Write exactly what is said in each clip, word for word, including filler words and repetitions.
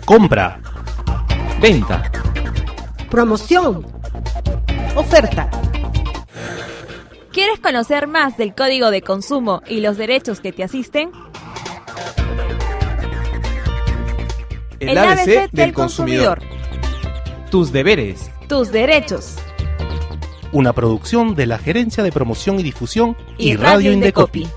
compra, venta, promoción, oferta. ¿Quieres conocer más del Código de Consumo y los derechos que te asisten? El, El A B C, A B C del, del consumidor. consumidor. Tus deberes. Tus derechos. Una producción de la Gerencia de Promoción y Difusión y, y Radio Indecopi.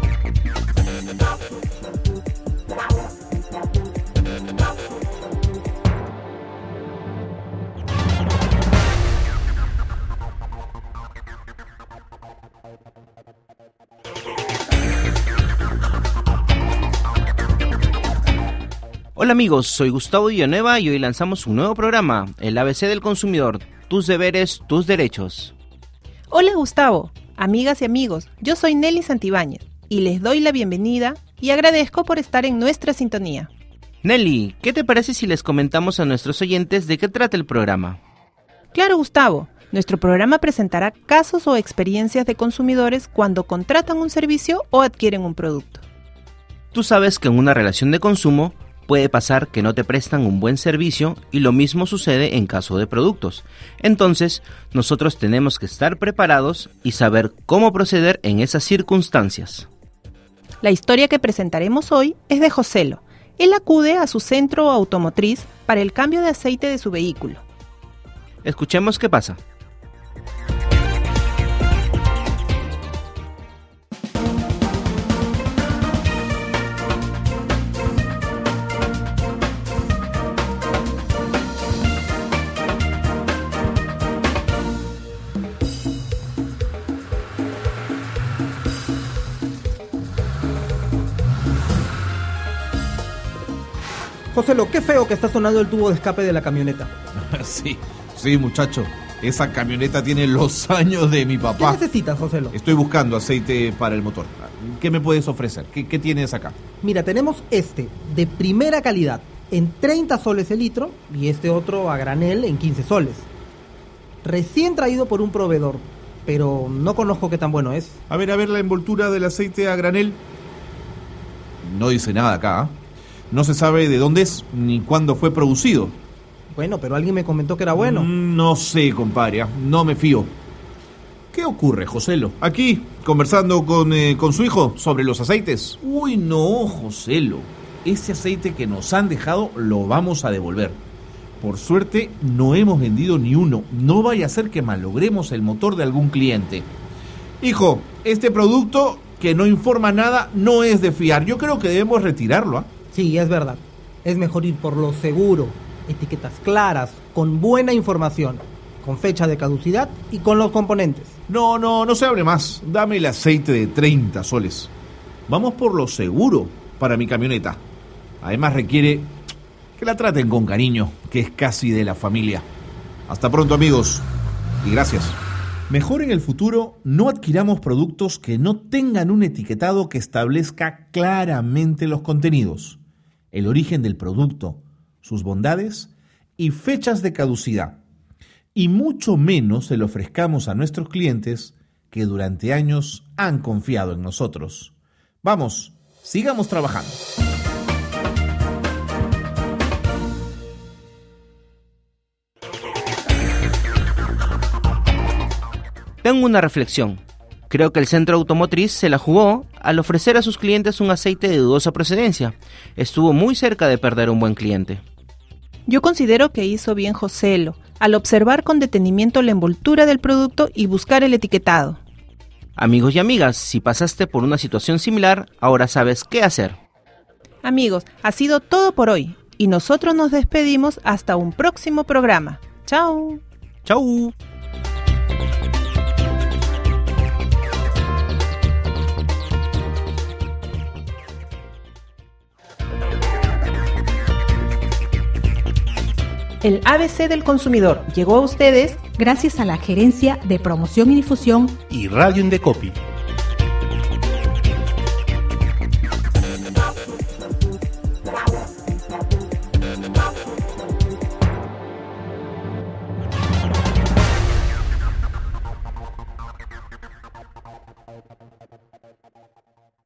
Hola amigos, soy Gustavo Villanueva y hoy lanzamos un nuevo programa, el A B C del Consumidor, tus deberes, tus derechos. Hola Gustavo, amigas y amigos, yo soy Nelly Santibáñez y les doy la bienvenida y agradezco por estar en nuestra sintonía. Nelly, ¿qué te parece si les comentamos a nuestros oyentes de qué trata el programa? Claro Gustavo, nuestro programa presentará casos o experiencias de consumidores cuando contratan un servicio o adquieren un producto. Tú sabes que en una relación de consumo puede pasar que no te prestan un buen servicio y lo mismo sucede en caso de productos. Entonces, nosotros tenemos que estar preparados y saber cómo proceder en esas circunstancias. La historia que presentaremos hoy es de Joselo. Él acude a su centro automotriz para el cambio de aceite de su vehículo. Escuchemos qué pasa. Joselo, qué feo que está sonando el tubo de escape de la camioneta. Sí, sí muchacho, esa camioneta tiene los años de mi papá. ¿Qué necesitas, Joselo? Estoy buscando aceite para el motor. ¿Qué me puedes ofrecer? ¿Qué, qué tienes acá? Mira, tenemos este, de primera calidad, en treinta soles el litro, y este otro a granel en quince soles. Recién traído por un proveedor, pero no conozco qué tan bueno es. A ver, a ver la envoltura del aceite a granel. No dice nada acá, ¿eh? No se sabe de dónde es ni cuándo fue producido. Bueno, pero alguien me comentó que era bueno. Mm, no sé, compadre, no me fío. ¿Qué ocurre, Joselo? Aquí, conversando con, eh, con su hijo sobre los aceites. Uy, no, Joselo. Ese aceite que nos han dejado lo vamos a devolver. Por suerte, no hemos vendido ni uno. No vaya a ser que malogremos el motor de algún cliente. Hijo, este producto que no informa nada no es de fiar. Yo creo que debemos retirarlo, ¿ah? ¿eh? Sí, es verdad. Es mejor ir por lo seguro. Etiquetas claras, con buena información, con fecha de caducidad y con los componentes. No, no, no se hable más. Dame el aceite de treinta soles. Vamos por lo seguro para mi camioneta. Además requiere que la traten con cariño, que es casi de la familia. Hasta pronto, amigos. Y gracias. Mejor en el futuro no adquiramos productos que no tengan un etiquetado que establezca claramente los contenidos, el origen del producto, sus bondades y fechas de caducidad. Y mucho menos se lo ofrezcamos a nuestros clientes que durante años han confiado en nosotros. Vamos, sigamos trabajando. Tengo una reflexión. Creo que el centro automotriz se la jugó al ofrecer a sus clientes un aceite de dudosa procedencia. Estuvo muy cerca de perder un buen cliente. Yo considero que hizo bien Joselo al observar con detenimiento la envoltura del producto y buscar el etiquetado. Amigos y amigas, si pasaste por una situación similar, ahora sabes qué hacer. Amigos, ha sido todo por hoy y nosotros nos despedimos hasta un próximo programa. ¡Chao! ¡Chao! El A B C del Consumidor llegó a ustedes gracias a la Gerencia de Promoción y Difusión y Radio Indecopi.